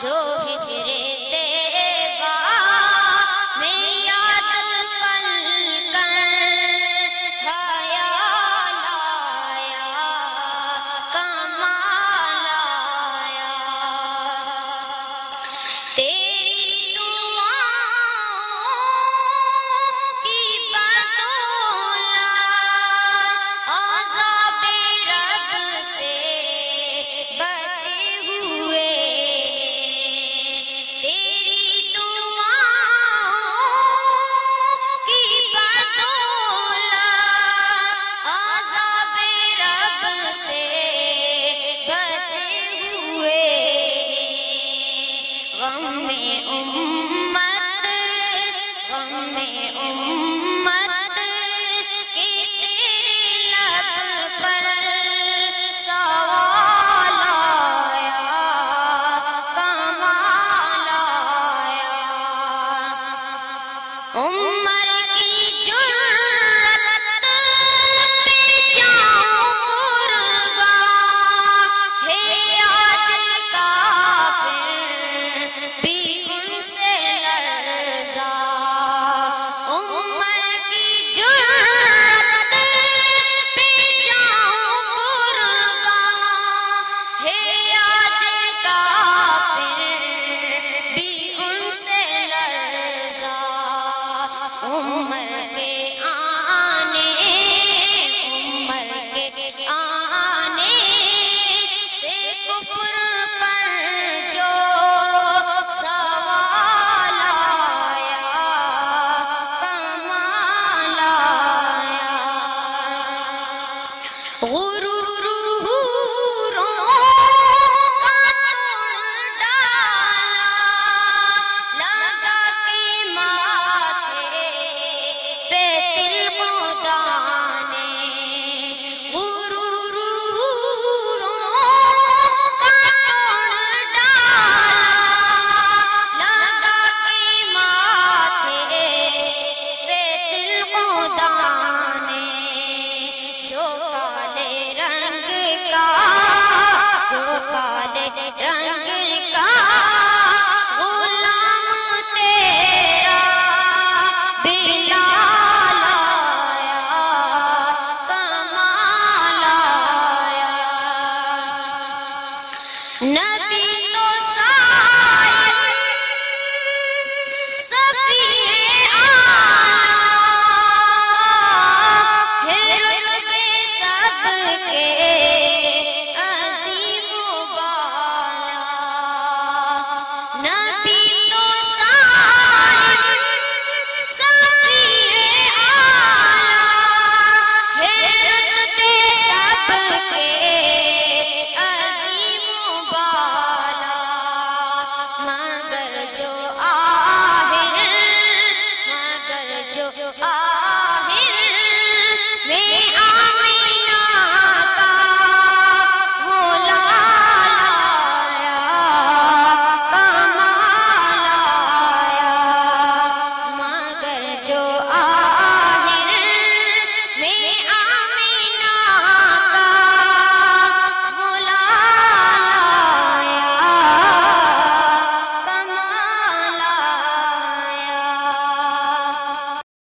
جو ہجرے طیبہ میں یاد پل کر خیال آیا کمال آیا تیری دعاؤں کی بدولت عذاب رب سے بچے ہوئے تیری دعاؤں کی بدولت عذاب رب سے بچے ہوئے غم میں امت کہ تیرے لب پر سوال آیا کمال آیا عمر کی جرت پہ جاؤں قربان ہے آج کافر بھی